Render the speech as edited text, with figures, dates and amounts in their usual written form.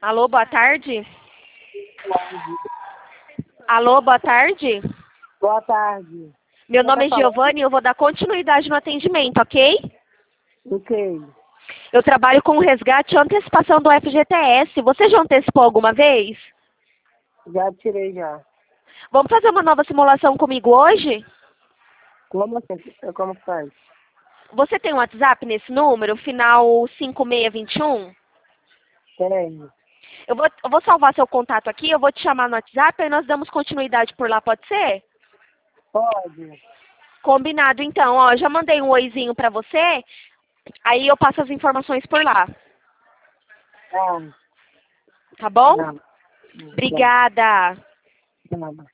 Alô, boa tarde. Alô, boa tarde. Boa tarde. Meu nome é Giovanni e eu vou dar continuidade no atendimento, ok? Ok. Eu trabalho com resgate e antecipação do FGTS. Você já antecipou alguma vez? Já tirei já. Vamos fazer uma nova simulação comigo hoje? Como assim? Como faz? Você tem um WhatsApp nesse número, final 5621? Tenho. Eu vou salvar seu contato aqui, eu vou te chamar no WhatsApp e nós damos continuidade por lá, pode ser? Pode. Combinado, então. Ó, já mandei um oizinho pra você, aí eu passo as informações por lá. Não. Tá bom? Não. Obrigada. Não.